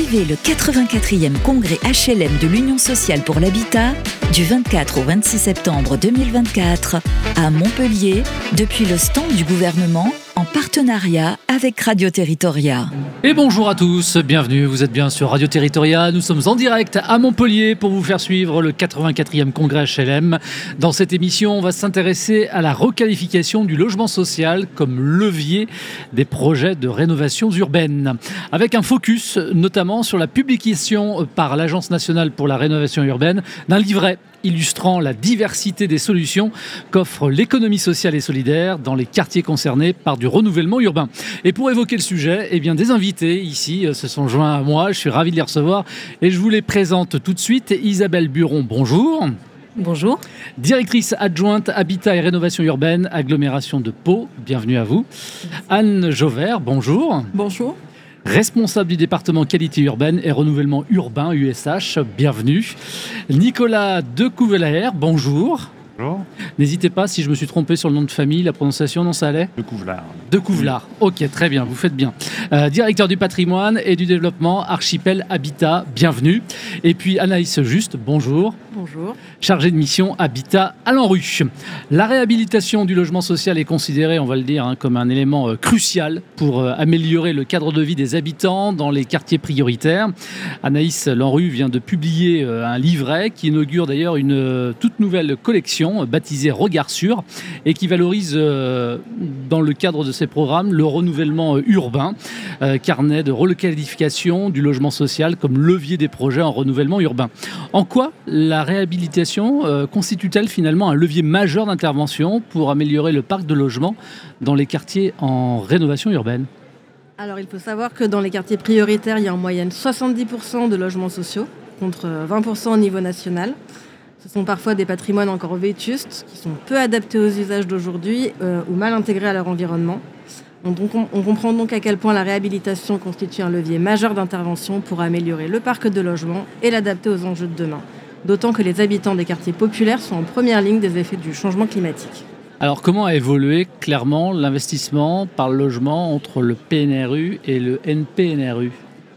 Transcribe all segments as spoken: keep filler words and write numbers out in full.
Vivez le quatre-vingt-quatrième congrès H L M de l'Union sociale pour l'habitat du vingt-quatre au vingt-six septembre deux mille vingt-quatre à Montpellier depuis le stand du gouvernement en partenariat avec Radio Territoria. Et bonjour à tous, bienvenue, vous êtes bien sur Radio Territoria. Nous sommes en direct à Montpellier pour vous faire suivre le quatre-vingt-quatrième congrès H L M. Dans cette émission, on va s'intéresser à la requalification du logement social comme levier des projets de rénovation urbaine. Avec un focus notamment sur la publication par l'Agence nationale pour la rénovation urbaine d'un livret illustrant la diversité des solutions qu'offre l'économie sociale et solidaire dans les quartiers concernés par du renouvellement urbain. Et pour évoquer le sujet, eh bien, des invités ici se sont joints à moi. Je suis ravi de les recevoir et je vous les présente tout de suite. Isabelle Buron, bonjour. Bonjour. Directrice adjointe Habitat et Rénovation Urbaine, agglomération de Pau, bienvenue à vous. Anne Jauvert, bonjour. Bonjour. Responsable du département qualité urbaine et renouvellement urbain U S H, bienvenue. Nicolas Decouvelard, bonjour. Bonjour. N'hésitez pas, si je me suis trompé sur le nom de famille, la prononciation, non, ça allait ? Decouvelard. Decouvelard, ok, très bien, vous faites bien. Euh, directeur du patrimoine et du développement, Archipel Habitat, bienvenue. Et puis Anaïs Juste, bonjour. Bonjour. Chargée de mission Habitat à l'ANRU. La réhabilitation du logement social est considérée, on va le dire, hein, comme un élément euh, crucial pour euh, améliorer le cadre de vie des habitants dans les quartiers prioritaires. Anaïs, l'ANRU vient de publier euh, un livret qui inaugure d'ailleurs une euh, toute nouvelle collection baptisé Regard Sûr et qui valorise euh, dans le cadre de ces programmes le renouvellement euh, urbain, euh, carnet de requalification du logement social comme levier des projets en renouvellement urbain. En quoi la réhabilitation euh, constitue-t-elle finalement un levier majeur d'intervention pour améliorer le parc de logement dans les quartiers en rénovation urbaine ? Alors il faut savoir que dans les quartiers prioritaires, il y a en moyenne soixante-dix pour cent de logements sociaux contre vingt pour cent au niveau national. Ce sont parfois des patrimoines encore vétustes, qui sont peu adaptés aux usages d'aujourd'hui euh, ou mal intégrés à leur environnement. On, donc, on, on comprend donc à quel point la réhabilitation constitue un levier majeur d'intervention pour améliorer le parc de logement et l'adapter aux enjeux de demain. D'autant que les habitants des quartiers populaires sont en première ligne des effets du changement climatique. Alors comment a évolué clairement l'investissement par le logement entre le P N R U et le N P N R U ?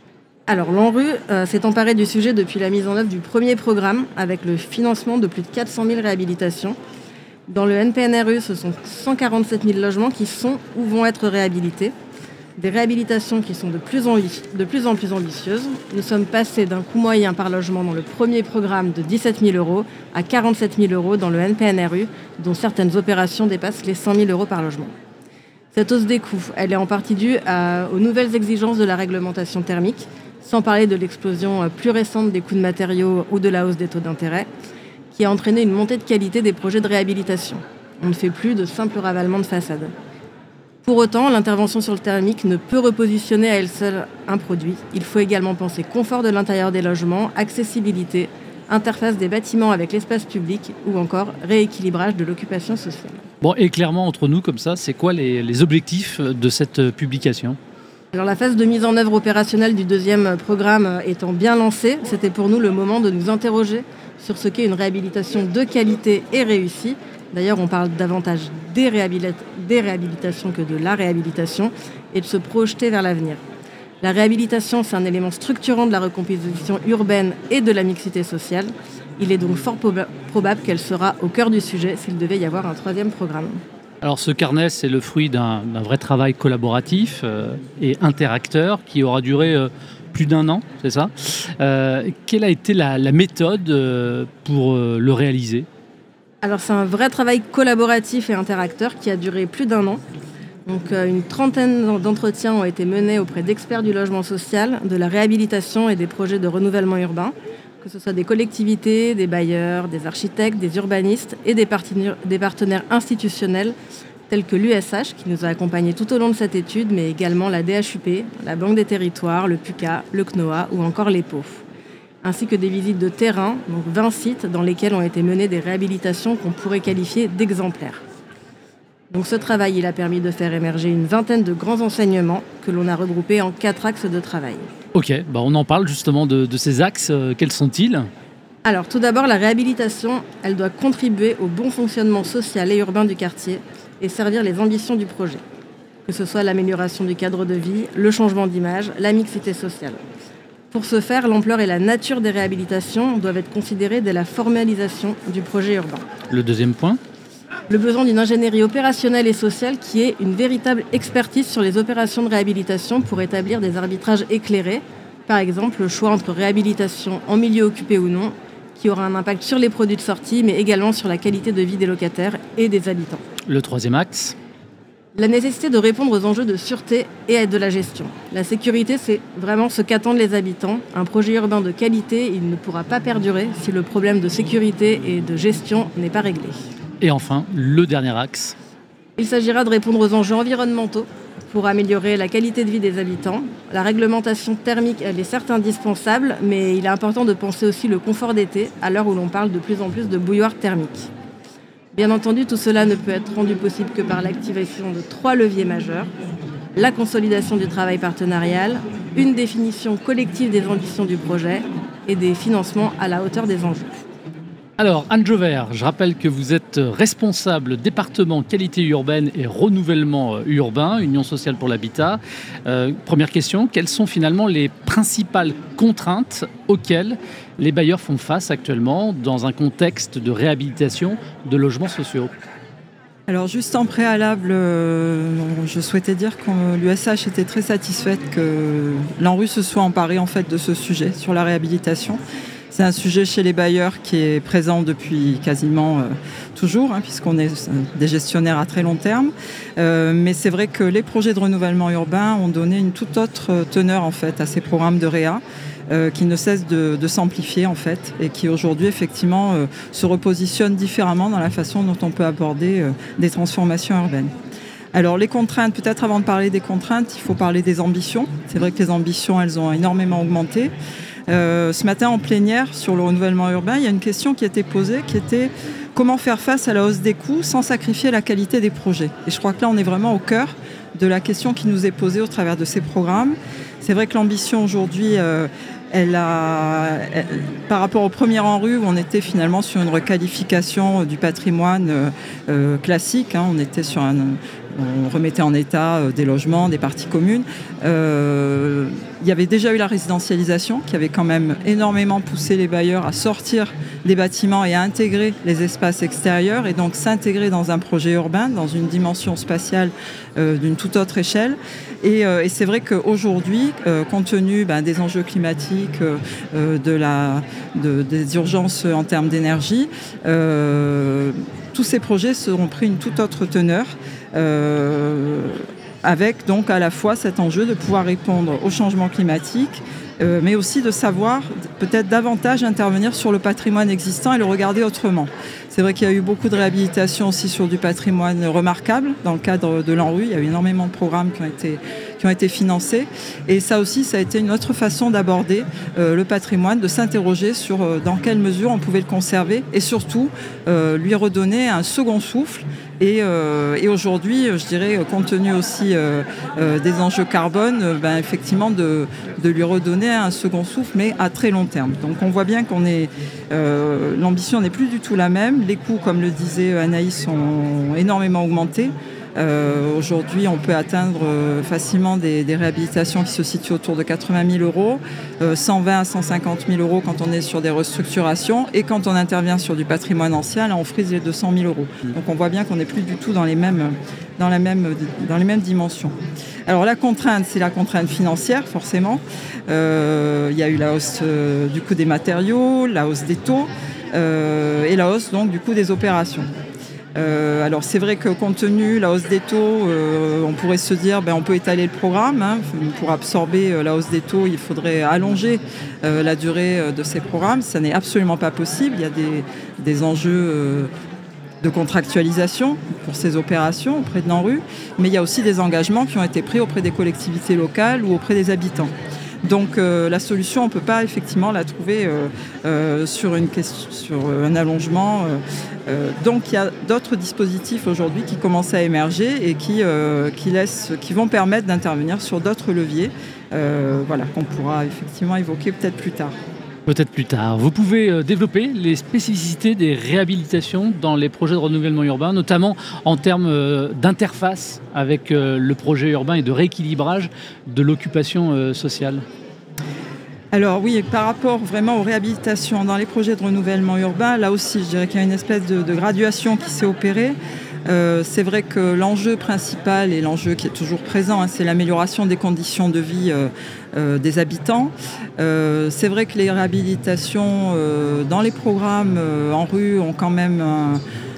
Alors l'ANRU euh, s'est emparé du sujet depuis la mise en œuvre du premier programme avec le financement de plus de quatre cent mille réhabilitations. Dans le N P N R U, ce sont cent quarante-sept mille logements qui sont ou vont être réhabilités. Des réhabilitations qui sont de plus en, de plus, en plus ambitieuses. Nous sommes passés d'un coût moyen par logement dans le premier programme de dix-sept mille euros à quarante-sept mille euros dans le N P N R U, dont certaines opérations dépassent les cent mille euros par logement. Cette hausse des coûts, elle est en partie due à, aux nouvelles exigences de la réglementation thermique, sans parler de l'explosion plus récente des coûts de matériaux ou de la hausse des taux d'intérêt, qui a entraîné une montée de qualité des projets de réhabilitation. On ne fait plus de simples ravalements de façade. Pour autant, l'intervention sur le thermique ne peut repositionner à elle seule un produit. Il faut également penser confort de l'intérieur des logements, accessibilité, interface des bâtiments avec l'espace public ou encore rééquilibrage de l'occupation sociale. Bon, et clairement, entre nous, comme ça, c'est quoi les, les objectifs de cette publication ? Alors la phase de mise en œuvre opérationnelle du deuxième programme étant bien lancée, c'était pour nous le moment de nous interroger sur ce qu'est une réhabilitation de qualité et réussie. D'ailleurs, on parle davantage des, réhabilita- des réhabilitations que de la réhabilitation et de se projeter vers l'avenir. La réhabilitation, c'est un élément structurant de la recomposition urbaine et de la mixité sociale. Il est donc fort proba- probable qu'elle sera au cœur du sujet s'il devait y avoir un troisième programme. Alors ce carnet, c'est le fruit d'un, d'un vrai travail collaboratif euh, et interacteur qui aura duré euh, plus d'un an, c'est ça ? euh, Quelle a été la, la méthode euh, pour euh, le réaliser ? Alors c'est un vrai travail collaboratif et interacteur qui a duré plus d'un an. Donc euh, une trentaine d'entretiens ont été menés auprès d'experts du logement social, de la réhabilitation et des projets de renouvellement urbain, que ce soit des collectivités, des bailleurs, des architectes, des urbanistes et des partenaires, des partenaires institutionnels tels que l'U S H qui nous a accompagnés tout au long de cette étude, mais également la D H U P, la Banque des Territoires, le P U C A, le C N O A ou encore l'E P O F, ainsi que des visites de terrain, donc vingt sites dans lesquels ont été menées des réhabilitations qu'on pourrait qualifier d'exemplaires. Donc ce travail, il a permis de faire émerger une vingtaine de grands enseignements que l'on a regroupés en quatre axes de travail. Ok, bah on en parle justement de, de ces axes. Euh, quels sont-ils ? Alors tout d'abord, la réhabilitation, elle doit contribuer au bon fonctionnement social et urbain du quartier et servir les ambitions du projet, que ce soit l'amélioration du cadre de vie, le changement d'image, la mixité sociale. Pour ce faire, l'ampleur et la nature des réhabilitations doivent être considérées dès la formalisation du projet urbain. Le deuxième point ? Le besoin d'une ingénierie opérationnelle et sociale qui ait une véritable expertise sur les opérations de réhabilitation pour établir des arbitrages éclairés. Par exemple, le choix entre réhabilitation en milieu occupé ou non, qui aura un impact sur les produits de sortie, mais également sur la qualité de vie des locataires et des habitants. Le troisième axe ? La nécessité de répondre aux enjeux de sûreté et de la gestion. La sécurité, c'est vraiment ce qu'attendent les habitants. Un projet urbain de qualité, il ne pourra pas perdurer si le problème de sécurité et de gestion n'est pas réglé. Et enfin, le dernier axe. Il s'agira de répondre aux enjeux environnementaux pour améliorer la qualité de vie des habitants. La réglementation thermique, elle est certes indispensable, mais il est important de penser aussi le confort d'été, à l'heure où l'on parle de plus en plus de bouilloires thermiques. Bien entendu, tout cela ne peut être rendu possible que par l'activation de trois leviers majeurs. La consolidation du travail partenarial, une définition collective des ambitions du projet et des financements à la hauteur des enjeux. Alors, Anne Jauvert, je rappelle que vous êtes responsable département qualité urbaine et renouvellement urbain, Union sociale pour l'habitat. Euh, première question, quelles sont finalement les principales contraintes auxquelles les bailleurs font face actuellement dans un contexte de réhabilitation de logements sociaux ? Alors juste en préalable, euh, je souhaitais dire que l'U S H était très satisfaite que l'ANRU se soit emparé en fait de ce sujet sur la réhabilitation. C'est un sujet chez les bailleurs qui est présent depuis quasiment euh, toujours, hein, puisqu'on est des gestionnaires à très long terme. Euh, mais c'est vrai que les projets de renouvellement urbain ont donné une toute autre teneur en fait à ces programmes de réa. Euh, qui ne cessent de, de s'amplifier en fait et qui aujourd'hui effectivement euh, se repositionnent différemment dans la façon dont on peut aborder euh, des transformations urbaines. Alors les contraintes, peut-être avant de parler des contraintes, il faut parler des ambitions. C'est vrai que les ambitions, elles ont énormément augmenté. Euh, ce matin en plénière sur le renouvellement urbain, il y a une question qui a été posée qui était comment faire face à la hausse des coûts sans sacrifier la qualité des projets. Et je crois que là on est vraiment au cœur de la question qui nous est posée au travers de ces programmes. C'est vrai que l'ambition aujourd'hui, euh, elle a, elle, par rapport au premier ANRU où on était finalement sur une requalification du patrimoine euh, classique, hein, on était sur un, on remettait en état euh, des logements, des parties communes. Euh, il y avait déjà eu la résidentialisation qui avait quand même énormément poussé les bailleurs à sortir des bâtiments et à intégrer les espaces extérieurs et donc s'intégrer dans un projet urbain, dans une dimension spatiale euh, d'une toute autre échelle. Et, euh, et c'est vrai qu'aujourd'hui, euh, compte tenu ben, des enjeux climatiques, euh, de la, de, des urgences en termes d'énergie, euh, tous ces projets seront pris une toute autre teneur. Euh, avec donc à la fois cet enjeu de pouvoir répondre au changement climatique, euh, mais aussi de savoir peut-être davantage intervenir sur le patrimoine existant et le regarder autrement. C'est vrai qu'il y a eu beaucoup de réhabilitation aussi sur du patrimoine remarquable dans le cadre de l'ANRU. Il y a eu énormément de programmes qui ont été, qui ont été financés. Et ça aussi, ça a été une autre façon d'aborder euh, le patrimoine, de s'interroger sur euh, dans quelle mesure on pouvait le conserver et surtout euh, lui redonner un second souffle. Et, euh, et aujourd'hui, je dirais, compte tenu aussi euh, euh, des enjeux carbone, euh, ben, effectivement, de, de lui redonner un second souffle, mais à très long terme. Donc on voit bien qu'on est, euh, l'ambition n'est plus du tout la même. Les coûts, comme le disait Anaïs, ont énormément augmenté. Euh, aujourd'hui, on peut atteindre euh, facilement des, des réhabilitations qui se situent autour de quatre-vingt mille euros, euh, cent vingt à cent cinquante mille euros quand on est sur des restructurations, et quand on intervient sur du patrimoine ancien, là, on frise les deux cent mille euros. Donc on voit bien qu'on n'est plus du tout dans les mêmes, dans la même, dans les mêmes dimensions. Alors la contrainte, c'est la contrainte financière, forcément. Euh, il y a eu la hausse euh, du coût des matériaux, la hausse des taux, euh, et la hausse donc du coût des opérations. Euh, alors c'est vrai que compte tenu de la hausse des taux, euh, on pourrait se dire ben, on peut étaler le programme. Hein. Pour absorber euh, la hausse des taux, il faudrait allonger euh, la durée euh, de ces programmes. Ça n'est absolument pas possible. Il y a des, des enjeux euh, de contractualisation pour ces opérations auprès de l'ANRU, mais il y a aussi des engagements qui ont été pris auprès des collectivités locales ou auprès des habitants. Donc euh, la solution, on ne peut pas effectivement la trouver euh, euh, sur, une question, sur un allongement. Euh, euh, donc il y a d'autres dispositifs aujourd'hui qui commencent à émerger et qui, euh, qui, laissent, qui vont permettre d'intervenir sur d'autres leviers euh, voilà, qu'on pourra effectivement évoquer peut-être plus tard. Peut-être plus tard. Vous pouvez développer les spécificités des réhabilitations dans les projets de renouvellement urbain, notamment en termes d'interface avec le projet urbain et de rééquilibrage de l'occupation sociale. Alors oui, par rapport vraiment aux réhabilitations dans les projets de renouvellement urbain, là aussi, je dirais qu'il y a une espèce de, de graduation qui s'est opérée. Euh, c'est vrai que l'enjeu principal et l'enjeu qui est toujours présent, hein, c'est l'amélioration des conditions de vie euh, euh, des habitants. Euh, c'est vrai que les réhabilitations euh, dans les programmes euh, en rue ont quand même un,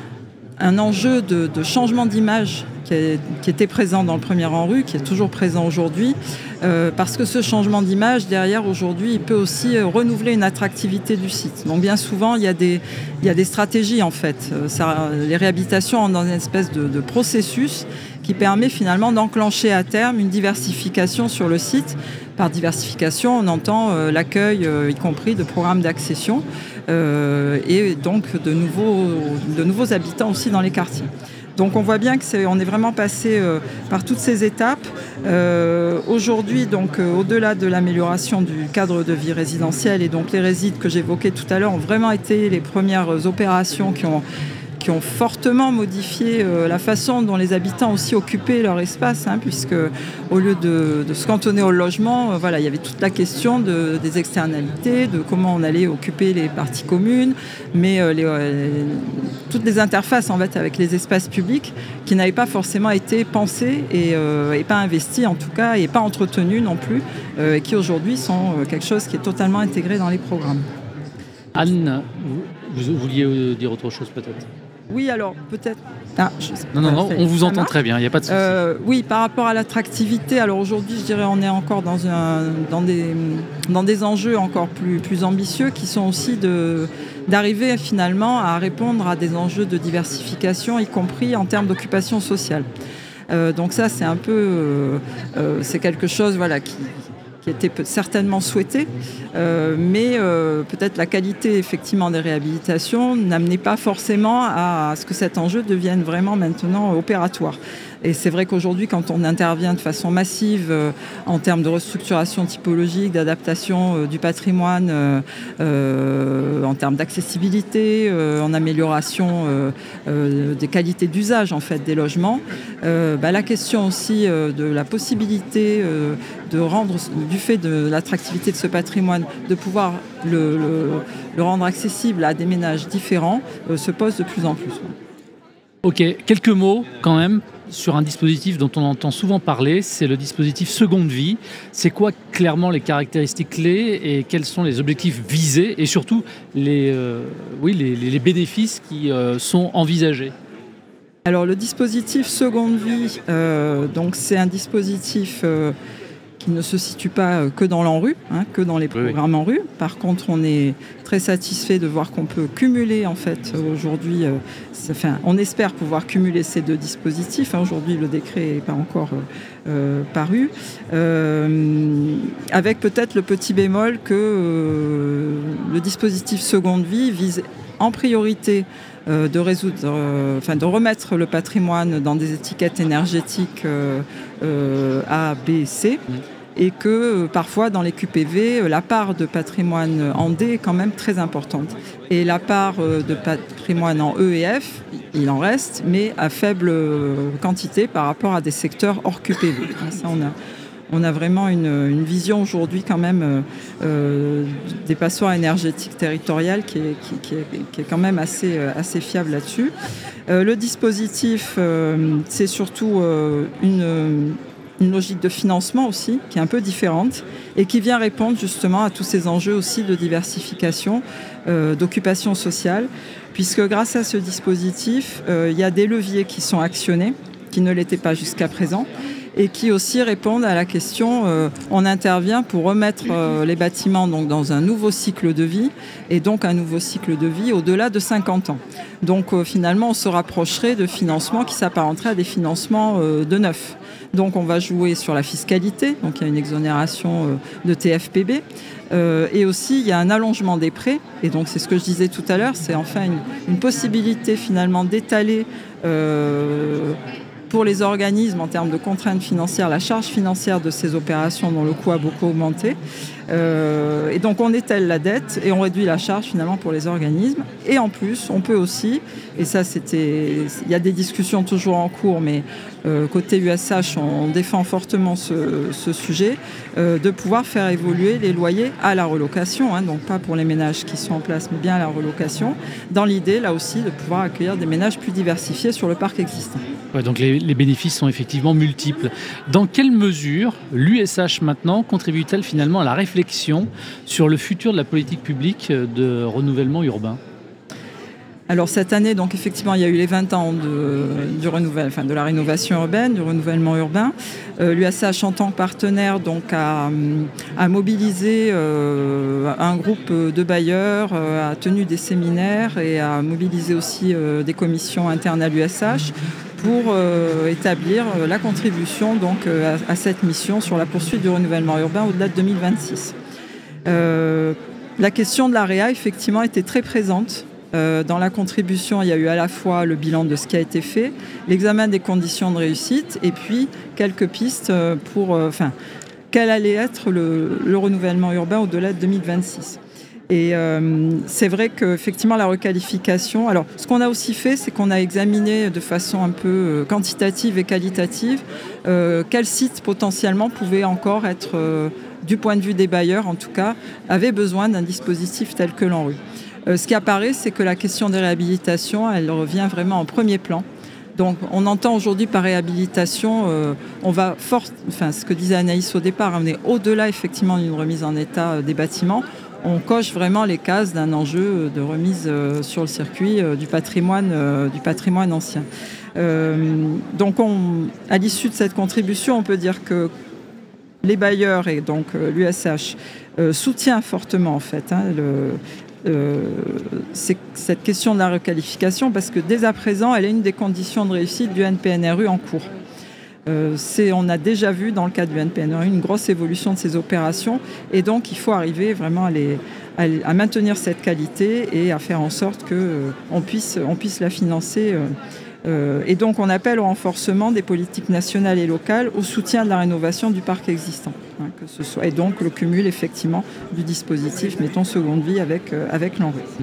un enjeu de, de changement d'image qui, est, qui était présent dans le premier en rue, qui est toujours présent aujourd'hui, euh, parce que ce changement d'image, derrière, aujourd'hui, il peut aussi euh, renouveler une attractivité du site. Donc bien souvent, il y a des, il y a des stratégies, en fait. Euh, ça, les réhabilitations entrent dans une espèce de, de processus qui permet finalement d'enclencher à terme une diversification sur le site. Par diversification, on entend euh, l'accueil, euh, y compris de programmes d'accession, euh, et donc de nouveaux, de nouveaux habitants aussi dans les quartiers. Donc on voit bien qu'on est, est vraiment passé euh, par toutes ces étapes. Euh, aujourd'hui, donc euh, au-delà de l'amélioration du cadre de vie résidentiel, et donc les résides que j'évoquais tout à l'heure ont vraiment été les premières opérations qui ont qui ont fortement modifié euh, la façon dont les habitants aussi occupaient leur espace, hein, puisque au lieu de, de se cantonner au logement, euh, voilà, il y avait toute la question de, des externalités, de comment on allait occuper les parties communes, mais euh, les, euh, toutes les interfaces en fait avec les espaces publics qui n'avaient pas forcément été pensées et, euh, et pas investies en tout cas, et pas entretenues non plus, euh, et qui aujourd'hui sont euh, quelque chose qui est totalement intégré dans les programmes. Anne, vous, vous vouliez dire autre chose peut-être ? Oui, alors peut-être... Ah, je sais non, non, non, on vous entend marche. très bien, il n'y a pas de souci. Euh, oui, par rapport à l'attractivité, alors aujourd'hui, je dirais on est encore dans, un, dans, des, dans des enjeux encore plus, plus ambitieux qui sont aussi de, d'arriver finalement à répondre à des enjeux de diversification, y compris en termes d'occupation sociale. Euh, donc ça, c'est un peu... Euh, euh, c'est quelque chose voilà, qui... qui était certainement souhaité, euh, mais euh, peut-être la qualité effectivement des réhabilitations n'amenait pas forcément à, à ce que cet enjeu devienne vraiment maintenant opératoire. Et c'est vrai qu'aujourd'hui, quand on intervient de façon massive euh, en termes de restructuration typologique, d'adaptation euh, du patrimoine, euh, euh, en termes d'accessibilité, euh, en amélioration euh, euh, des qualités d'usage en fait des logements, euh, bah, la question aussi euh, de la possibilité euh, de rendre, du fait de l'attractivité de ce patrimoine, de pouvoir le, le, le rendre accessible à des ménages différents, euh, se pose de plus en plus. Ok, quelques mots quand même sur un dispositif dont on entend souvent parler, c'est le dispositif Seconde Vie. C'est quoi clairement les caractéristiques clés et quels sont les objectifs visés et surtout les, euh, oui, les, les bénéfices qui euh, sont envisagés? Alors le dispositif Seconde Vie, euh, donc c'est un dispositif euh, qui ne se situe pas que dans l'ANRU, hein, que dans les programmes oui, oui. ANRU. Par contre, on est très satisfait de voir qu'on peut cumuler en fait aujourd'hui. Euh, enfin, on espère pouvoir cumuler ces deux dispositifs. Hein. Aujourd'hui, le décret n'est pas encore euh, paru, euh, avec peut-être le petit bémol que euh, le dispositif Seconde Vie vise en priorité euh, de résoudre, euh, enfin de remettre le patrimoine dans des étiquettes énergétiques euh, euh, A, B, C. Mmh. Et que euh, parfois dans les Q P V, euh, la part de patrimoine en D est quand même très importante. Et la part euh, de patrimoine en E et F, il en reste, mais à faible euh, quantité par rapport à des secteurs hors Q P V. Ça, on a, on a vraiment une, une vision aujourd'hui quand même euh, des passoires énergétiques territoriales qui est, qui, qui est, qui est quand même assez, assez fiable là-dessus. Euh, le dispositif, euh, c'est surtout euh, une... une logique de financement aussi, qui est un peu différente et qui vient répondre justement à tous ces enjeux aussi de diversification, euh, d'occupation sociale, puisque grâce à ce dispositif, euh, il y a des leviers qui sont actionnés, qui ne l'étaient pas jusqu'à présent, et qui aussi répondent à la question, euh, on intervient pour remettre euh, les bâtiments donc, dans un nouveau cycle de vie, et donc un nouveau cycle de vie au-delà de cinquante ans. Donc euh, finalement, on se rapprocherait de financements qui s'apparenteraient à des financements euh, de neuf. Donc on va jouer sur la fiscalité, donc il y a une exonération euh, de T F P B, euh, et aussi il y a un allongement des prêts, et donc c'est ce que je disais tout à l'heure, c'est enfin une, une possibilité finalement d'étaler euh, pour les organismes, en termes de contraintes financières, la charge financière de ces opérations dont le coût a beaucoup augmenté. Euh, et donc on étale la dette et on réduit la charge finalement pour les organismes. Et en plus, on peut aussi, et ça c'était, il y a des discussions toujours en cours, mais euh, côté U S H, on défend fortement ce, ce sujet, euh, de pouvoir faire évoluer les loyers à la relocation, hein, donc pas pour les ménages qui sont en place, mais bien à la relocation, dans l'idée là aussi de pouvoir accueillir des ménages plus diversifiés sur le parc existant. Ouais, donc les, les bénéfices sont effectivement multiples. Dans quelle mesure l'U S H maintenant contribue-t-elle finalement à la réflexion sur le futur de la politique publique de renouvellement urbain ? Alors cette année, donc effectivement, il y a eu les vingt ans de, du renouvelle, enfin, de la rénovation urbaine, du renouvellement urbain. Euh, L'U S H en tant que partenaire donc, a, a mobilisé euh, un groupe de bailleurs, euh, a tenu des séminaires et a mobilisé aussi euh, des commissions internes à l'U S H pour euh, établir la contribution donc, euh, à, à cette mission sur la poursuite du renouvellement urbain au-delà de deux mille vingt-six. Euh, la question de l'A R E A, effectivement, était très présente. Dans la contribution, il y a eu à la fois le bilan de ce qui a été fait, l'examen des conditions de réussite et puis quelques pistes pour enfin, quel allait être le, le renouvellement urbain au-delà de deux mille vingt-six. Et euh, c'est vrai qu'effectivement la requalification, alors ce qu'on a aussi fait, c'est qu'on a examiné de façon un peu quantitative et qualitative euh, quels sites potentiellement pouvaient encore être, euh, du point de vue des bailleurs en tout cas, avaient besoin d'un dispositif tel que l'ANRU. Euh, ce qui apparaît, c'est que la question des réhabilitations, elle revient vraiment en premier plan. Donc, on entend aujourd'hui par réhabilitation, euh, on va fort, enfin, ce que disait Anaïs au départ, on est au-delà effectivement d'une remise en état euh, des bâtiments. On coche vraiment les cases d'un enjeu de remise euh, sur le circuit euh, du patrimoine, euh, du patrimoine ancien. Euh, donc, on, à l'issue de cette contribution, on peut dire que les bailleurs et donc euh, l'U S H euh, soutient fortement en fait hein, le Euh, c'est cette question de la requalification parce que dès à présent, elle est une des conditions de réussite du N P N R U en cours. Euh, c'est, on a déjà vu dans le cadre du N P N R U une grosse évolution de ces opérations et donc il faut arriver vraiment à, les, à, à maintenir cette qualité et à faire en sorte qu'on euh, puisse, on puisse la financer. Euh, euh, et donc on appelle au renforcement des politiques nationales et locales au soutien de la rénovation du parc existant. Hein, que ce soit, et donc le cumul effectivement du dispositif, mettons seconde vie avec, euh, avec l'ANRU. Mmh.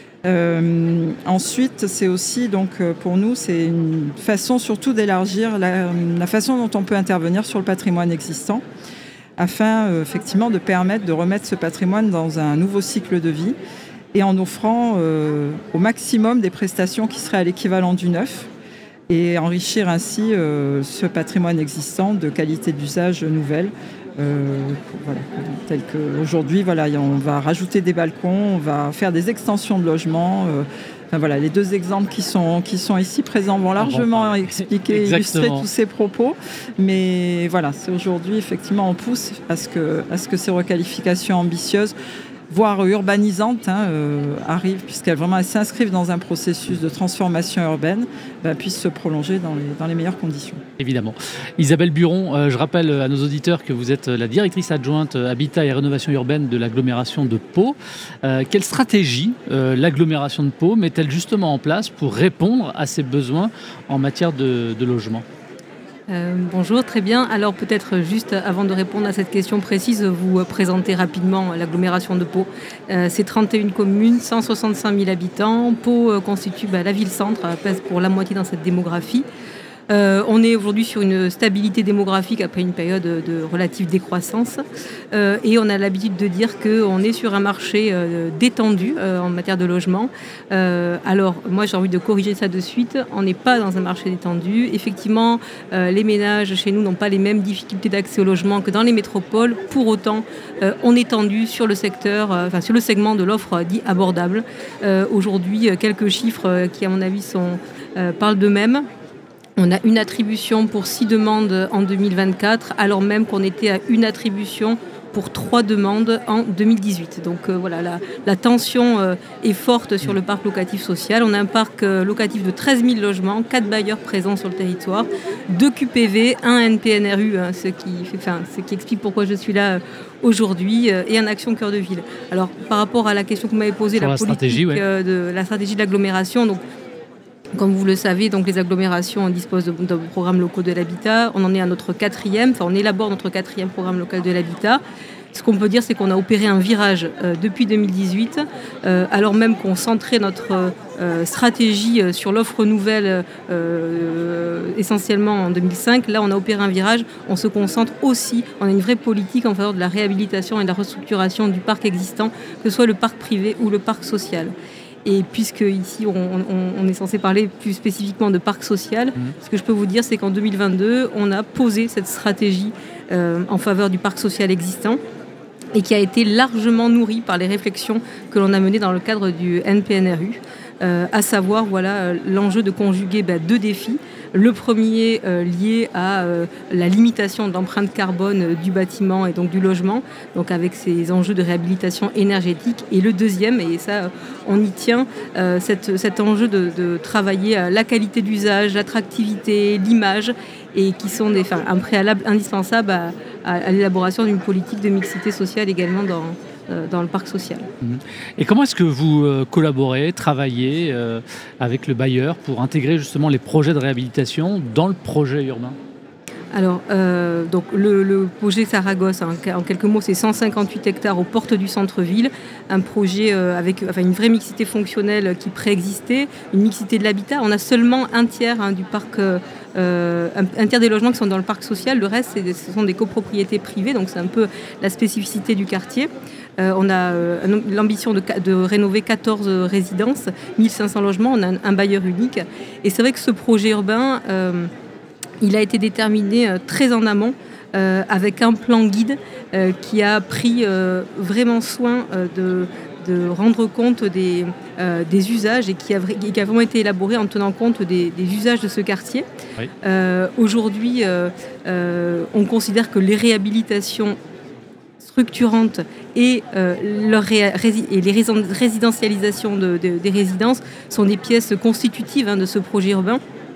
Euh, ensuite, c'est aussi, donc, pour nous, c'est une façon surtout d'élargir la, la façon dont on peut intervenir sur le patrimoine existant afin euh, effectivement de permettre de remettre ce patrimoine dans un nouveau cycle de vie et en offrant euh, au maximum des prestations qui seraient à l'équivalent du neuf et enrichir ainsi euh, ce patrimoine existant de qualité d'usage nouvelle. Euh, voilà, tel qu'aujourd'hui, voilà, on va rajouter des balcons, on va faire des extensions de logements. Euh, enfin, voilà, les deux exemples qui sont, qui sont ici présents vont largement bon, expliquer, illustrer tous ces propos. Mais voilà, c'est aujourd'hui, effectivement, on pousse à ce que, à ce que ces requalifications ambitieuses, voire urbanisantes, hein, euh, arrivent, puisqu'elles vraiment elles s'inscrivent dans un processus de transformation urbaine, ben, puissent se prolonger dans les, dans les meilleures conditions. Évidemment. Isabelle Buron, euh, je rappelle à nos auditeurs que vous êtes la directrice adjointe Habitat et Rénovation Urbaine de l'agglomération de Pau. Euh, quelle stratégie euh, l'agglomération de Pau met-elle justement en place pour répondre à ses besoins en matière de, de logement ? Euh, bonjour, très bien. Alors peut-être juste avant de répondre à cette question précise, vous présenter rapidement l'agglomération de Pau. Euh, c'est trente et une communes, cent soixante-cinq mille habitants. Pau euh, constitue bah, la ville-centre, elle pèse pour la moitié dans cette démographie. Euh, on est aujourd'hui sur une stabilité démographique après une période de relative décroissance euh, et on a l'habitude de dire qu'on est sur un marché euh, détendu euh, en matière de logement. Euh, alors moi j'ai envie de corriger ça de suite, on n'est pas dans un marché détendu. Effectivement, euh, les ménages chez nous n'ont pas les mêmes difficultés d'accès au logement que dans les métropoles. Pour autant, euh, on est tendu sur le secteur, euh, enfin sur le segment de l'offre dit abordable. Euh, aujourd'hui, quelques chiffres qui à mon avis sont, euh, parlent d'eux-mêmes. On a une attribution pour six demandes en deux mille vingt-quatre, alors même qu'on était à une attribution pour trois demandes en deux mille dix-huit. Donc euh, voilà, la, la tension euh, est forte sur le parc locatif social. On a un parc euh, locatif de treize mille logements, quatre bailleurs présents sur le territoire, deux Q P V, un N P N R U, hein, ce, qui fait, enfin, ce qui explique pourquoi je suis là euh, aujourd'hui, euh, et un Action Cœur de Ville. Alors par rapport à la question que vous m'avez posée, la, la, politique, stratégie, ouais. euh, de, la stratégie de l'agglomération, donc Comme vous le savez, donc les agglomérations disposent de, de programmes locaux de l'habitat. On en est à notre quatrième, enfin on élabore notre quatrième programme local de l'habitat. Ce qu'on peut dire, c'est qu'on a opéré un virage euh, depuis deux mille dix-huit, euh, alors même qu'on centrait notre euh, stratégie sur l'offre nouvelle euh, essentiellement en deux mille cinq. Là, on a opéré un virage, on se concentre aussi, on a une vraie politique en faveur de la réhabilitation et de la restructuration du parc existant, que ce soit le parc privé ou le parc social. Et puisque ici, on, on, on est censé parler plus spécifiquement de parc social, mmh. ce que je peux vous dire, c'est qu'en deux mille vingt-deux, on a posé cette stratégie euh, en faveur du parc social existant, et qui a été largement nourri par les réflexions que l'on a menées dans le cadre du N P N R U, euh, à savoir voilà, l'enjeu de conjuguer bah, deux défis. Le premier euh, lié à euh, la limitation de l'empreinte carbone euh, du bâtiment et donc du logement, donc avec ces enjeux de réhabilitation énergétique. Et le deuxième, et ça on y tient, euh, cette, cet enjeu de, de travailler à la qualité d'usage, l'attractivité, l'image, et qui sont des, enfin, un préalable indispensable à, à, à l'élaboration d'une politique de mixité sociale également dans, euh, dans le parc social. Et comment est-ce que vous euh, collaborez, travaillez euh, avec le bailleur pour intégrer justement les projets de réhabilitation dans le projet urbain ? Alors, euh, donc le, le projet Saragosse, hein, en quelques mots, c'est cent cinquante-huit hectares aux portes du centre-ville, un projet euh, avec enfin, une vraie mixité fonctionnelle qui préexistait, une mixité de l'habitat. On a seulement un tiers hein, du parc, euh, un, un tiers des logements qui sont dans le parc social, le reste, c'est, ce sont des copropriétés privées, donc c'est un peu la spécificité du quartier. Euh, on a euh, l'ambition de, de rénover quatorze résidences, mille cinq cents logements, on a un, un bailleur unique. Et c'est vrai que ce projet urbain... Euh, il a été déterminé euh, très en amont euh, avec un plan guide euh, qui a pris euh, vraiment soin euh, de, de rendre compte des, euh, des usages et qui a, qui a vraiment été élaboré en tenant compte des, des usages de ce quartier. Oui. Euh, aujourd'hui, euh, euh, on considère que les réhabilitations structurantes et, euh, leur ré- et les résidentialisations de, de, des résidences sont des pièces constitutives hein, de ce projet urbain.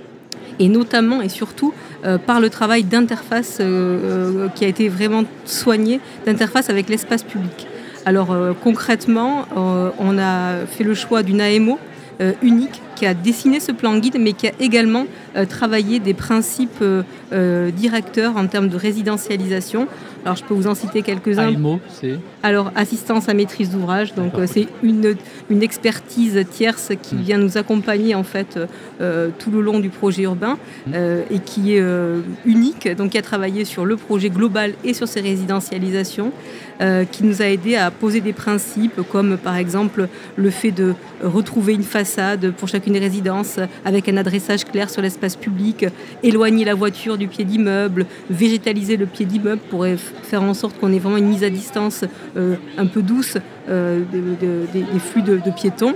Et notamment et surtout euh, par le travail d'interface euh, euh, qui a été vraiment soigné, d'interface avec l'espace public. Alors euh, concrètement, euh, on a fait le choix d'une A M O euh, unique qui a dessiné ce plan guide, mais qui a également euh, travaillé des principes euh, euh, directeurs en termes de résidentialisation. Alors, je peux vous en citer quelques-uns. A M O, c'est Alors, assistance à maîtrise d'ouvrage. Donc, euh, c'est une, une expertise tierce qui mmh. vient nous accompagner, en fait, euh, tout le long du projet urbain mmh. euh, et qui est euh, unique. Donc, qui a travaillé sur le projet global et sur ses résidentialisations, euh, qui nous a aidé à poser des principes comme, par exemple, le fait de retrouver une façade pour chacune des résidences avec un adressage clair sur l'espace public, éloigner la voiture du pied d'immeuble, végétaliser le pied d'immeuble pour faire en sorte qu'on ait vraiment une mise à distance euh, un peu douce euh, de, de, de, des flux de, de piétons.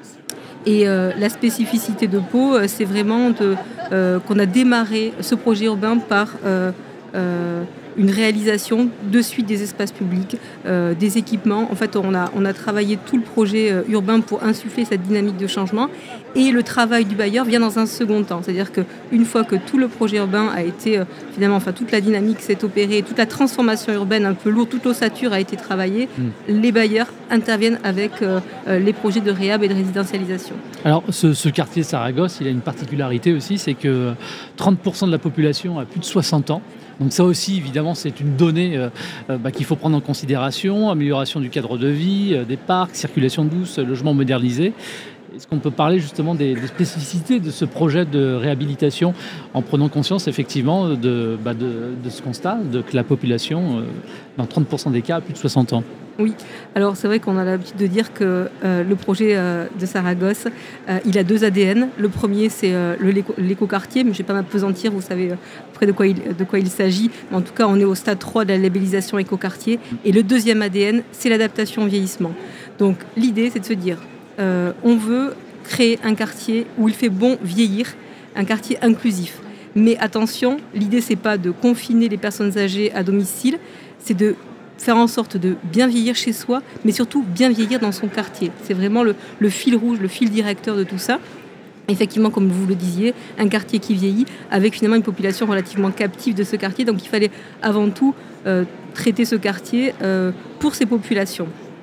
Et euh, la spécificité de Pau, euh, c'est vraiment de, euh, qu'on a démarré ce projet urbain par euh, euh, une réalisation de suite des espaces publics, euh, des équipements. En fait, on a, on a travaillé tout le projet euh, urbain pour insuffler cette dynamique de changement. Et le travail du bailleur vient dans un second temps. C'est-à-dire qu'une fois que tout le projet urbain a été, euh, finalement, enfin, toute la dynamique s'est opérée, toute la transformation urbaine un peu lourde, toute l'ossature a été travaillée, mmh. les bailleurs interviennent avec euh, euh, les projets de réhab et de résidentialisation. Alors, ce, ce quartier Saragosse, il a une particularité aussi, c'est que trente pour cent de la population a plus de soixante ans. Donc ça aussi, évidemment, c'est une donnée euh, bah, qu'il faut prendre en considération. Amélioration du cadre de vie, euh, des parcs, circulation douce, logement modernisé. Est-ce qu'on peut parler justement des, des spécificités de ce projet de réhabilitation en prenant conscience effectivement de, bah, de, de ce constat, de que la population, euh, dans trente pour cent des cas, a plus de soixante ans? Oui, alors c'est vrai qu'on a l'habitude de dire que euh, le projet euh, de Saragosse, euh, il a deux A D N. Le premier, c'est euh, le, l'éco, l'écoquartier, mais je ne vais pas m'apesantir, vous savez euh, près de quoi, il, de quoi il s'agit. Mais en tout cas, on est au stade trois de la labellisation écoquartier. Et le deuxième A D N, c'est l'adaptation au vieillissement. Donc l'idée, c'est de se dire, euh, on veut créer un quartier où il fait bon vieillir, un quartier inclusif. Mais attention, l'idée, c'est pas de confiner les personnes âgées à domicile, c'est de faire en sorte de bien vieillir chez soi, mais surtout bien vieillir dans son quartier. C'est vraiment le, le fil rouge, le fil directeur de tout ça. Effectivement, comme vous le disiez, un quartier qui vieillit avec finalement une population relativement captive de ce quartier. Donc il fallait avant tout euh, traiter ce quartier euh, pour ces populations.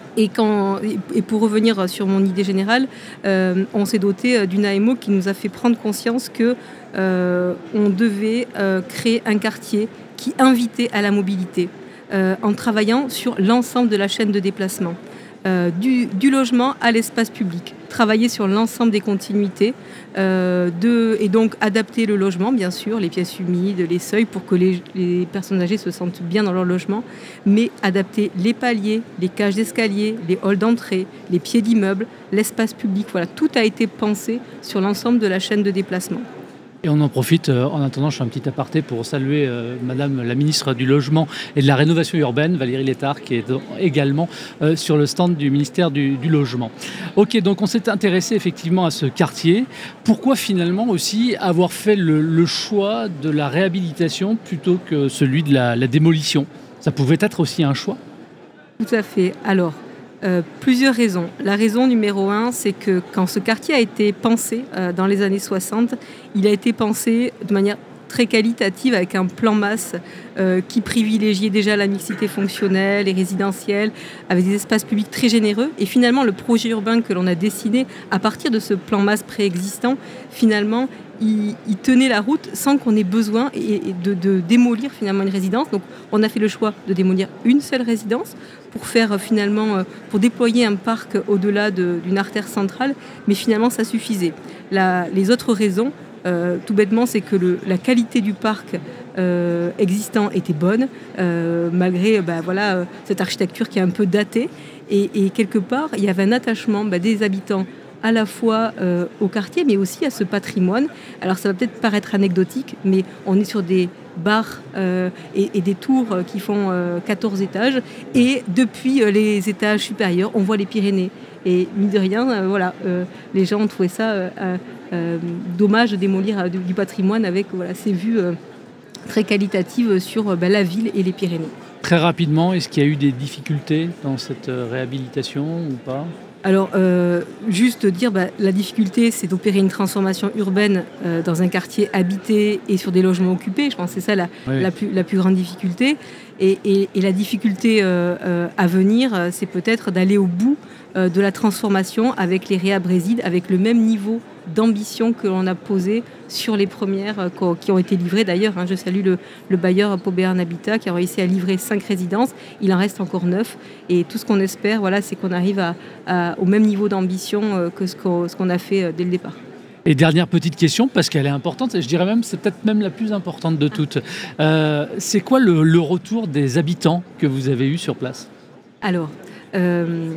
Et, quand, et pour revenir sur mon idée générale, euh, on s'est doté d'une A M O qui nous a fait prendre conscience qu'on euh, devait euh, créer un quartier qui invitait à la mobilité euh, en travaillant sur l'ensemble de la chaîne de déplacement, euh, du, du logement à l'espace public. Travailler sur l'ensemble des continuités euh, de, et donc adapter le logement, bien sûr, les pièces humides, les seuils pour que les, les personnes âgées se sentent bien dans leur logement, mais adapter les paliers, les cages d'escalier, les halls d'entrée, les pieds d'immeuble, l'espace public. Voilà, tout a été pensé sur l'ensemble de la chaîne de déplacement. Et on en profite, euh, en attendant, je fais un petit aparté pour saluer euh, Madame la ministre du Logement et de la Rénovation urbaine, Valérie Létard, qui est également euh, sur le stand du ministère du, du Logement. Ok, donc on s'est intéressé effectivement à ce quartier. Pourquoi finalement aussi avoir fait le, le choix de la réhabilitation plutôt que celui de la, la démolition ? Ça pouvait être aussi un choix ? Tout à fait. Alors, Euh, plusieurs raisons. La raison numéro un, c'est que quand ce quartier a été pensé euh, dans les années soixante, il a été pensé de manière très qualitative avec un plan masse euh, qui privilégiait déjà la mixité fonctionnelle et résidentielle, avec des espaces publics très généreux. Et finalement, le projet urbain que l'on a dessiné à partir de ce plan masse préexistant, finalement, il, il tenait la route sans qu'on ait besoin et, et de, de démolir finalement une résidence. Donc, on a fait le choix de démolir une seule résidence pour faire finalement, pour déployer un parc au-delà de, d'une artère centrale, mais finalement, ça suffisait. La, les autres raisons, Euh, tout bêtement, c'est que le, la qualité du parc euh, existant était bonne, euh, malgré bah, voilà, euh, cette architecture qui est un peu datée. Et, et quelque part, il y avait un attachement bah, des habitants à la fois euh, au quartier, mais aussi à ce patrimoine. Alors ça va peut-être paraître anecdotique, mais on est sur des bars euh, et, et des tours qui font euh, quatorze étages. Et depuis euh, les étages supérieurs, on voit les Pyrénées. Et mine de rien, euh, voilà, euh, les gens ont trouvé ça euh, euh, dommage de démolir euh, du, du patrimoine avec voilà, ces vues euh, très qualitatives sur euh, bah, la ville et les Pyrénées. Très rapidement, est-ce qu'il y a eu des difficultés dans cette réhabilitation ou pas ? Alors, euh, juste dire, bah, la difficulté, c'est d'opérer une transformation urbaine euh, dans un quartier habité et sur des logements occupés. Je pense que c'est ça la, oui. la, plus, la plus grande difficulté. Et, et, et la difficulté euh, euh, à venir, c'est peut-être d'aller au bout euh, de la transformation avec les réhab résides, avec le même niveau d'ambition que l'on a posé sur les premières euh, qui ont été livrées. D'ailleurs, hein, je salue le, le bailleur Pau Béarn Habitat qui a réussi à livrer cinq résidences. Il en reste encore neuf. Et tout ce qu'on espère, voilà, c'est qu'on arrive à, à, au même niveau d'ambition euh, que ce qu'on, ce qu'on a fait euh, dès le départ. Et dernière petite question, parce qu'elle est importante, et je dirais même, c'est peut-être même la plus importante de toutes. Euh, c'est quoi le, le retour des habitants que vous avez eu sur place ? Alors, euh,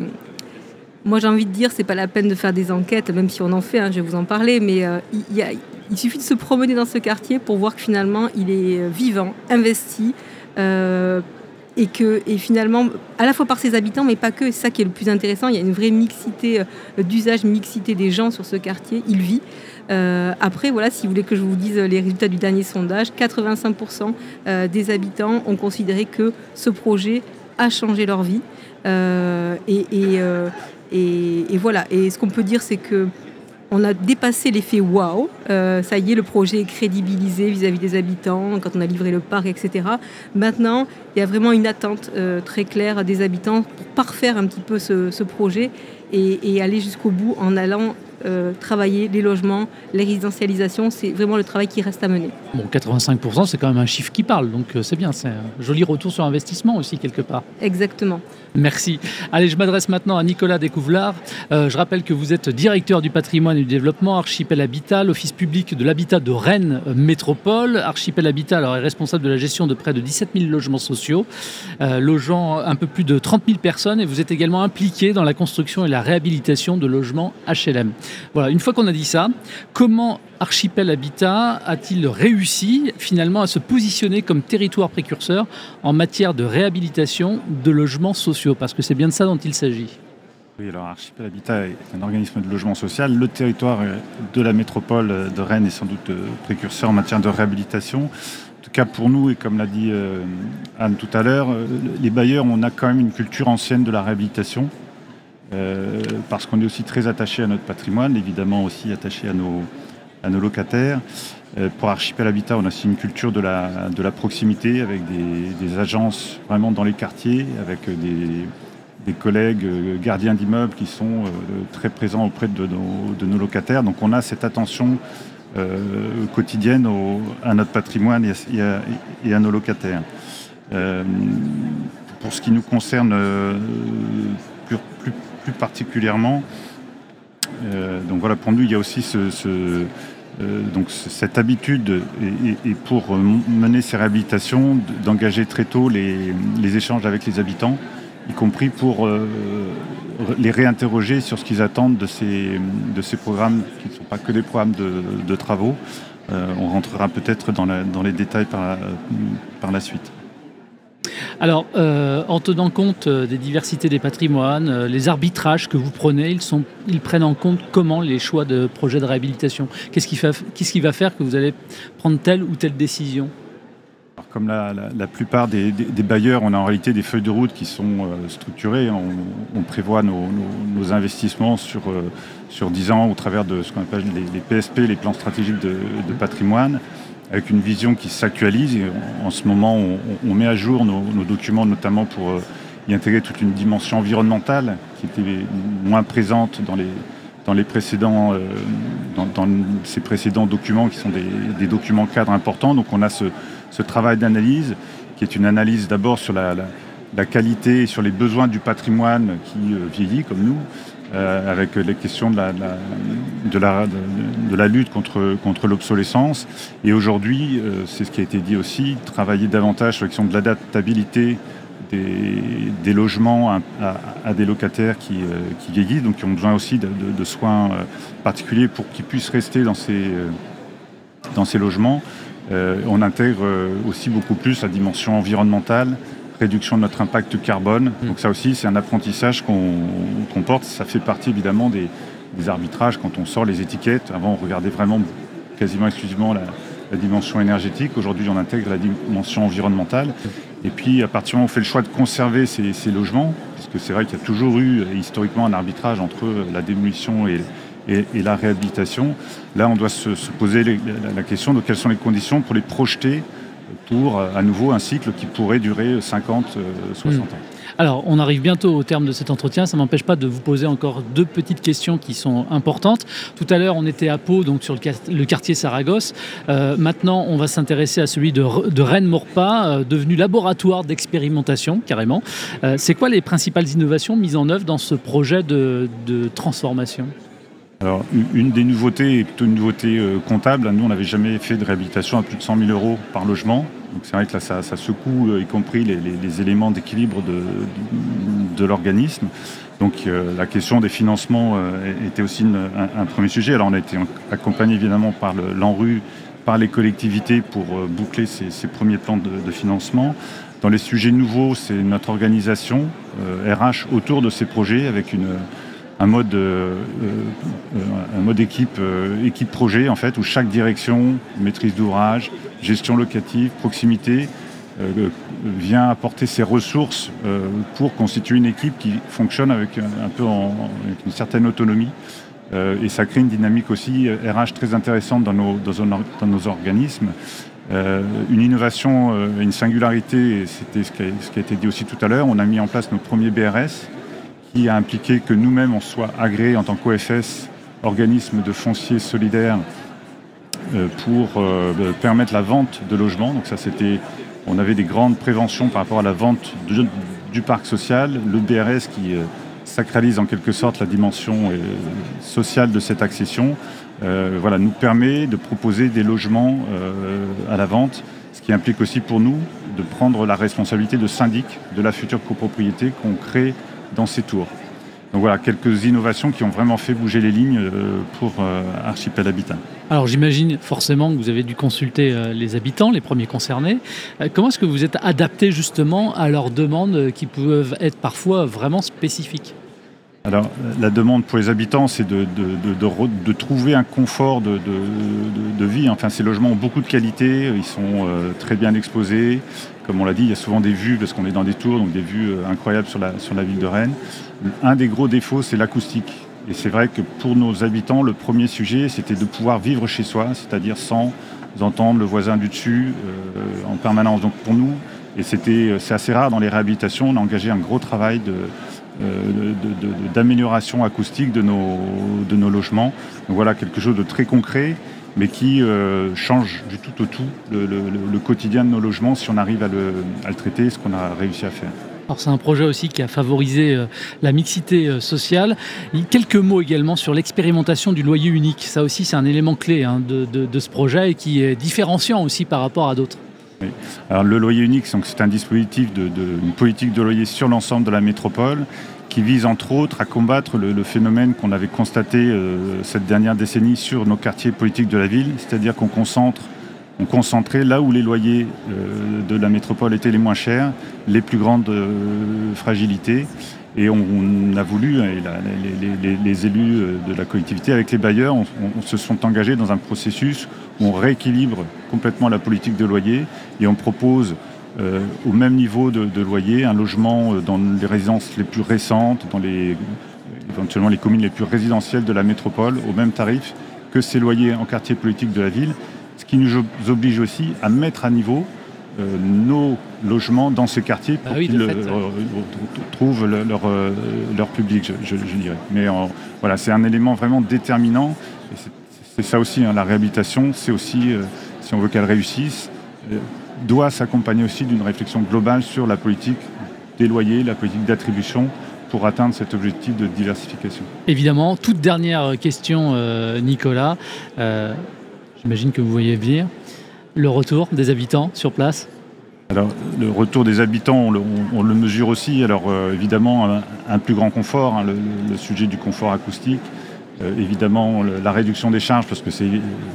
moi j'ai envie de dire, c'est pas la peine de faire des enquêtes, même si on en fait, hein, je vais vous en parler, mais euh, il, y a, il suffit de se promener dans ce quartier pour voir que finalement il est vivant, investi, euh, et que et finalement, à la fois par ses habitants, mais pas que, c'est ça qui est le plus intéressant, il y a une vraie mixité euh, d'usage, mixité des gens sur ce quartier, il vit. Euh, après, voilà, si vous voulez que je vous dise les résultats du dernier sondage, quatre-vingt-cinq pour cent euh, des habitants ont considéré que ce projet a changé leur vie. Euh, et, et, euh, et, et voilà, et ce qu'on peut dire, c'est que on a dépassé l'effet waouh. Euh, ça y est, le projet est crédibilisé vis-à-vis des habitants, quand on a livré le parc, et cetera. Maintenant, il y a vraiment une attente euh, très claire des habitants pour parfaire un petit peu ce, ce projet et, et aller jusqu'au bout en allant euh, travailler les logements, les résidentialisations. C'est vraiment le travail qui reste à mener. Bon, quatre-vingt-cinq pour cent, c'est quand même un chiffre qui parle, donc c'est bien. C'est un joli retour sur investissement aussi, quelque part. Exactement. Merci. Allez, je m'adresse maintenant à Nicolas Découvelard. Euh, je rappelle que vous êtes directeur du patrimoine et du développement, Archipel Habitat, l'office public de l'habitat de Rennes Métropole. Archipel Habitat alors, est responsable de la gestion de près de dix-sept mille logements sociaux, euh, logeant un peu plus de trente mille personnes, et vous êtes également impliqué dans la construction et la réhabilitation de logements H L M. Voilà, une fois qu'on a dit ça, comment Archipel Habitat a-t-il réussi finalement à se positionner comme territoire précurseur en matière de réhabilitation de logements sociaux ? Parce que c'est bien de ça dont il s'agit. Oui, alors Archipel Habitat est un organisme de logement social. Le territoire de la métropole de Rennes est sans doute précurseur en matière de réhabilitation. En tout cas pour nous, et comme l'a dit euh, Anne tout à l'heure, les bailleurs, on a quand même une culture ancienne de la réhabilitation. Euh, parce qu'on est aussi très attaché à notre patrimoine, évidemment aussi attaché à nos, à nos locataires. Euh, pour Archipel Habitat, on a aussi une culture de la, de la proximité avec des, des agences vraiment dans les quartiers, avec des, des collègues euh, gardiens d'immeubles qui sont euh, très présents auprès de nos, de nos locataires. Donc on a cette attention euh, quotidienne au, à notre patrimoine et à, et à nos locataires. Euh, pour ce qui nous concerne euh, plus, plus, plus particulièrement, euh, donc voilà, pour nous il y a aussi ce, ce, euh, donc cette habitude et, et, et pour mener ces réhabilitations d'engager très tôt les, les échanges avec les habitants, y compris pour euh, les réinterroger sur ce qu'ils attendent de ces, de ces programmes qui ne sont pas que des programmes de, de travaux. Euh, on rentrera peut-être dans, la, dans les détails par la, par la suite. Alors, euh, en tenant compte des diversités des patrimoines, euh, les arbitrages que vous prenez, ils, sont, ils prennent en compte comment les choix de projets de réhabilitation ? Qu'est-ce qui, fait, qu'est-ce qui va faire que vous allez prendre telle ou telle décision ? Alors, comme la, la, la plupart des, des, des bailleurs, on a en réalité des feuilles de route qui sont euh, structurées. On, on prévoit nos, nos, nos investissements sur, euh, sur dix ans au travers de ce qu'on appelle les, les P S P, les plans stratégiques de, de patrimoine, avec une vision qui s'actualise. Et en, en ce moment, on, on met à jour nos, nos documents, notamment pour euh, y intégrer toute une dimension environnementale qui était moins présente dans les, dans les précédents, euh, dans, dans ces précédents documents qui sont des, des documents cadres importants. Donc on a ce, ce travail d'analyse qui est une analyse d'abord sur la, la, la qualité et sur les besoins du patrimoine qui euh, vieillit comme nous, euh, avec les questions de la, de la, de la, de, de la lutte contre, contre l'obsolescence. Et aujourd'hui, euh, c'est ce qui a été dit aussi, travailler davantage sur la question de l'adaptabilité des, des logements à, à, à des locataires qui, euh, qui vieillissent, donc qui ont besoin aussi de, de, de soins euh, particuliers pour qu'ils puissent rester dans ces, euh, dans ces logements. Euh, on intègre euh, aussi beaucoup plus la dimension environnementale, réduction de notre impact carbone. Mmh. Donc ça aussi, c'est un apprentissage qu'on, qu'on porte. Ça fait partie évidemment des, des arbitrages quand on sort les étiquettes. Avant, on regardait vraiment quasiment exclusivement la, la dimension énergétique. Aujourd'hui, on intègre la dimension environnementale. Et puis, à partir du moment où on fait le choix de conserver ces, ces logements, parce que c'est vrai qu'il y a toujours eu historiquement un arbitrage entre la démolition et, et, et la réhabilitation, là, on doit se, se poser les, la, la question de quelles sont les conditions pour les projeter pour, à nouveau, un cycle qui pourrait durer cinquante, soixante ans. Alors, on arrive bientôt au terme de cet entretien. Ça ne m'empêche pas de vous poser encore deux petites questions qui sont importantes. Tout à l'heure, on était à Pau, donc sur le quartier Saragosse. Euh, maintenant, on va s'intéresser à celui de, de Rennes-Maurepas, euh, devenu laboratoire d'expérimentation, carrément. Euh, c'est quoi les principales innovations mises en œuvre dans ce projet de, de transformation ? Alors, une des nouveautés est plutôt une nouveauté euh, comptable. Nous, on n'avait jamais fait de réhabilitation à plus de cent mille euros par logement. Donc, c'est vrai que là, ça, ça secoue, euh, y compris les, les, les éléments d'équilibre de, de, de l'organisme. Donc, euh, la question des financements euh, était aussi une, un, un premier sujet. Alors, on a été accompagné évidemment par le, l'ANRU, par les collectivités pour euh, boucler ces, ces premiers plans de, de financement. Dans les sujets nouveaux, c'est notre organisation euh, R H autour de ces projets avec une un mode, euh, euh, un mode équipe, euh, équipe projet en fait, où chaque direction, maîtrise d'ouvrage, gestion locative, proximité, euh, vient apporter ses ressources euh, pour constituer une équipe qui fonctionne avec un, un peu en, avec une certaine autonomie. Euh, et ça crée une dynamique aussi R H très intéressante dans nos, dans nos, dans nos organismes. Euh, une innovation, euh, une singularité, et c'était ce qui, a, ce qui a été dit aussi tout à l'heure, on a mis en place notre premier B R S, qui a impliqué que nous-mêmes on soit agréés en tant qu'O F S, organisme de foncier solidaire, euh, pour euh, permettre la vente de logements. Donc ça, c'était, on avait des grandes préventions par rapport à la vente de, du parc social, le B R S qui euh, sacralise en quelque sorte la dimension euh, sociale de cette accession, euh, voilà, nous permet de proposer des logements euh, à la vente, ce qui implique aussi pour nous de prendre la responsabilité de syndic de la future copropriété qu'on crée dans ces tours. Donc voilà, quelques innovations qui ont vraiment fait bouger les lignes pour Archipel Habitat. Alors j'imagine forcément que vous avez dû consulter les habitants, les premiers concernés. Comment est-ce que vous êtes adapté justement à leurs demandes qui peuvent être parfois vraiment spécifiques ? Alors, la demande pour les habitants, c'est de, de, de, de, de trouver un confort de, de, de, de vie. Enfin, ces logements ont beaucoup de qualité, ils sont euh, très bien exposés. Comme on l'a dit, il y a souvent des vues, parce qu'on est dans des tours, donc des vues euh, incroyables sur la, sur la ville de Rennes. Un des gros défauts, c'est l'acoustique. Et c'est vrai que pour nos habitants, le premier sujet, c'était de pouvoir vivre chez soi, c'est-à-dire sans entendre le voisin du dessus euh, en permanence. Donc pour nous, et c'était, c'est assez rare dans les réhabilitations, on a engagé un gros travail de euh, de, de, d'amélioration acoustique de nos, de nos logements. Donc voilà, quelque chose de très concret, mais qui euh, change du tout au tout le, le, le quotidien de nos logements si on arrive à le, à le traiter, ce qu'on a réussi à faire. Alors c'est un projet aussi qui a favorisé euh, la mixité euh, sociale. Quelques mots également sur l'expérimentation du loyer unique. Ça aussi c'est un élément clé hein, de, de, de ce projet et qui est différenciant aussi par rapport à d'autres. Oui. Alors le loyer unique, donc, c'est un dispositif de, de une politique de loyer sur l'ensemble de la métropole qui vise entre autres à combattre le, le phénomène qu'on avait constaté euh, cette dernière décennie sur nos quartiers politiques de la ville, c'est-à-dire qu'on concentre, on concentrait là où les loyers euh, de la métropole étaient les moins chers, les plus grandes euh, fragilités. Et on, on a voulu, et la, les, les, les élus de la collectivité avec les bailleurs, on, on se sont engagés dans un processus où on rééquilibre complètement la politique de loyer et on propose Euh, au même niveau de, de loyer, un logement dans les résidences les plus récentes, dans les, éventuellement les communes les plus résidentielles de la métropole, au même tarif que ces loyers en quartier politique de la ville, ce qui nous oblige aussi à mettre à niveau euh, nos logements dans ces quartiers pour ah oui, qu'ils euh, trouvent le, leur, euh, leur public, je, je, je dirais. Mais euh, voilà, c'est un élément vraiment déterminant. Et c'est, c'est ça aussi, hein, la réhabilitation, c'est aussi, euh, si on veut qu'elle réussisse, euh, doit s'accompagner aussi d'une réflexion globale sur la politique des loyers, la politique d'attribution pour atteindre cet objectif de diversification. Évidemment, toute dernière question, euh, Nicolas, euh, j'imagine que vous voyez venir, le retour des habitants sur place ? Alors, le retour des habitants, on le, on, on le mesure aussi. Alors, euh, évidemment, un, un plus grand confort, hein, le, le sujet du confort acoustique, euh, évidemment, le, la réduction des charges, parce que c'est...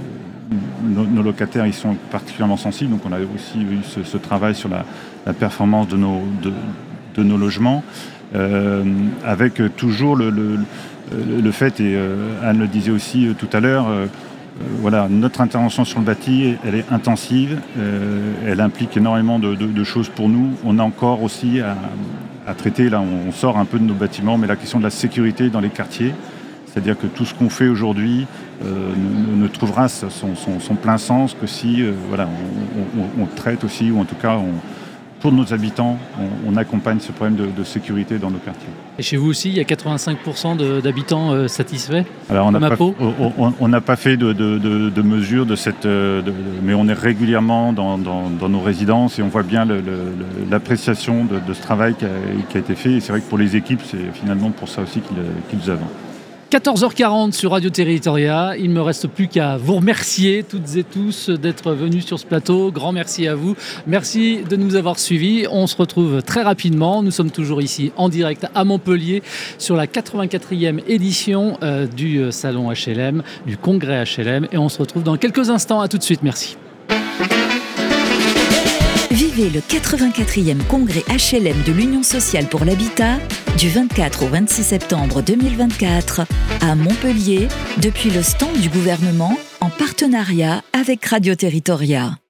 Nos, nos locataires ils sont particulièrement sensibles, donc on a aussi eu ce, ce travail sur la, la performance de nos, de, de nos logements, euh, avec toujours le, le, le fait, et euh, Anne le disait aussi euh, tout à l'heure, euh, euh, voilà, notre intervention sur le bâti, elle est intensive, euh, elle implique énormément de, de, de choses pour nous. On a encore aussi à, à traiter, là on, on sort un peu de nos bâtiments, mais la question de la sécurité dans les quartiers. C'est-à-dire que tout ce qu'on fait aujourd'hui euh, ne, ne trouvera son, son, son plein sens que si euh, voilà, on, on, on traite aussi, ou en tout cas, on, pour nos habitants, on, on accompagne ce problème de, de sécurité dans nos quartiers. Et chez vous aussi, il y a quatre-vingt-cinq pour cent de, d'habitants euh, satisfaits ? Alors, on n'a pas, on, on n'a pas fait de, de, de, de mesures de cette... De, de, mais on est régulièrement dans, dans, dans nos résidences et on voit bien le, le, l'appréciation de, de ce travail qui a, qui a été fait. Et c'est vrai que pour les équipes, c'est finalement pour ça aussi qu'ils, qu'ils œuvrent. quatorze heures quarante sur Radio Territoria. Il ne me reste plus qu'à vous remercier toutes et tous d'être venus sur ce plateau. Grand merci à vous. Merci de nous avoir suivis. On se retrouve très rapidement. Nous sommes toujours ici en direct à Montpellier sur la quatre-vingt-quatrième édition euh, du salon H L M, du congrès H L M. Et on se retrouve dans quelques instants. À tout de suite. Merci. Vivez le quatre-vingt-quatrième congrès H L M de l'Union sociale pour l'habitat du vingt-quatre au vingt-six septembre deux mille vingt-quatre à Montpellier depuis le stand du gouvernement en partenariat avec Radio Territoria.